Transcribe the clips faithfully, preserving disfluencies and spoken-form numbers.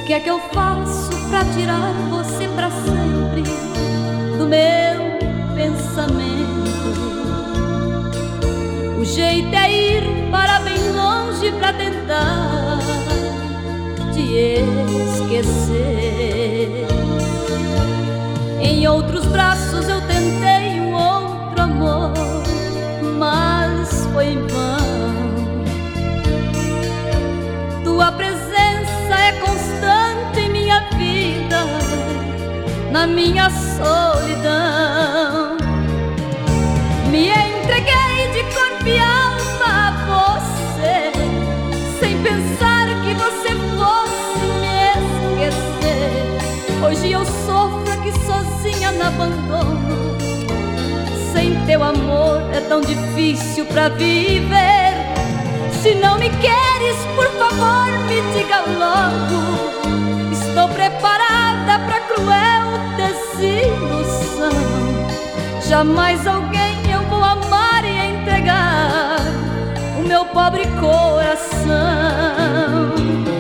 que é que eu faço pra tirar você pra sempre do meu pensamento? O jeito é ir para bem longe pra tentar te esquecer. Em outros braços eu tentei um outro amor, mas foi em vão. Tua presença é constante em minha vida, na minha solidão. Me entreguei de corpo e alma a você, sem pensar que você fosse me esquecer. Hoje eu sofro aqui sozinha no abandono. Sem teu amor é tão difícil pra viver. Se não me queres, por favor, me diga logo. Estou preparada pra cruel desilusão. Jamais alguém eu vou amar e entregar o meu pobre coração.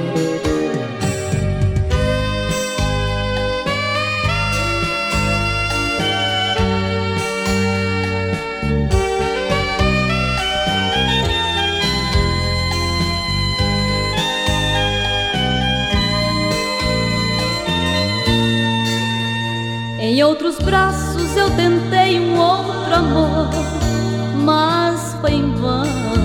Em outros braços eu tentei um outro amor, mas foi em vão.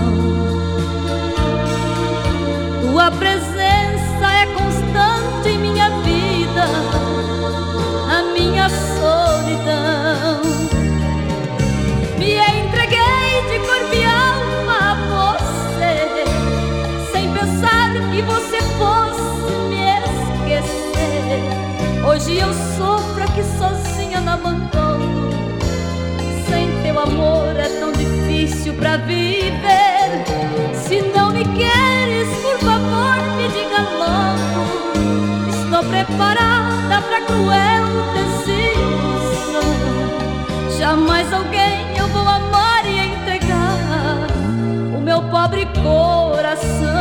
Tua presença é constante em minha vida, na minha solidão. Me entreguei de corpo e alma a você, sem pensar que você fosse me esquecer. Hoje eu sofro aqui sozinha no abandono. Sem teu amor é tão difícil pra viver. Se não me queres, por favor, me diga logo. Estou preparada pra cruel desilusão. Jamais alguém eu vou amar e entregar o meu pobre coração.